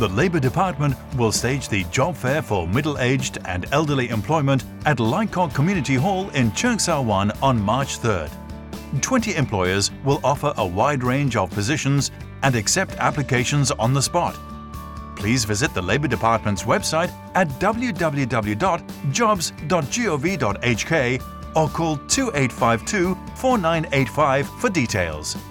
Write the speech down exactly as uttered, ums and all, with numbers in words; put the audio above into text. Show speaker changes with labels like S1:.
S1: The Labour Department will stage the job fair for middle-aged and elderly employment at Lightcock Community Hall in Tseung Sa Wan on March third. twenty employers will offer a wide range of positions and accept applications on the spot. Please visit the Labour Department's website at w w w dot jobs dot gov dot h k or call two eight five two, four nine eight five for details.